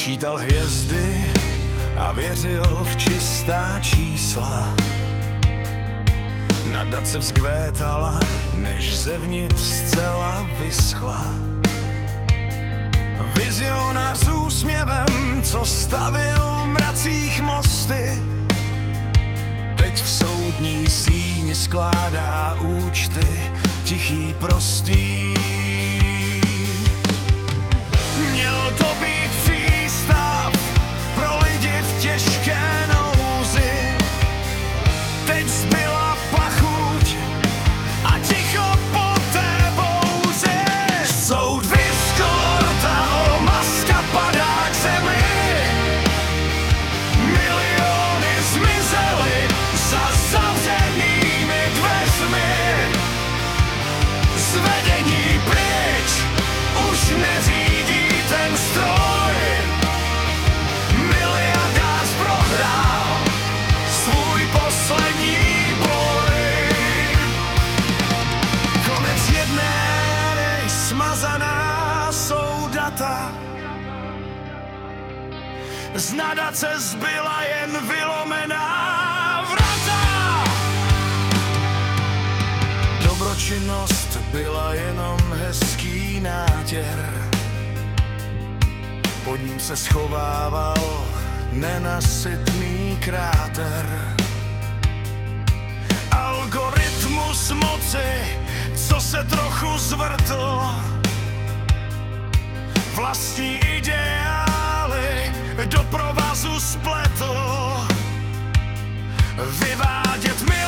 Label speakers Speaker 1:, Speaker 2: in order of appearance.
Speaker 1: Čítal hvězdy a věřil v čistá čísla. Nadace vzkvétala, než zevnitř zcela vyschla. Vizionář s úsměvem, co stavil v mracích mosty, teď v soudní síni skládá účty, tichý, prostý. Měl to být přístav pro lidi v těžké nouzi, teď zbyla pachuť a ticho po té bouři. Soud vyškortal, maska padá k zemi, miliony zmizely za zavřenými dveřmi. Zvedení pryč, už neřídí ten stroj. Miliardář prohrál svůj poslední boj. Konec jedné hry, smazaná jsou data. Z nadace zbyla jen vylomená vrata. Dobročinnost byla jenom hezký nátěr, pod ním se schovával nenasytný kráter. Algoritmus moci, co se trochu zvrtl, vlastní ideály do provazu spletl. Vyvádět mi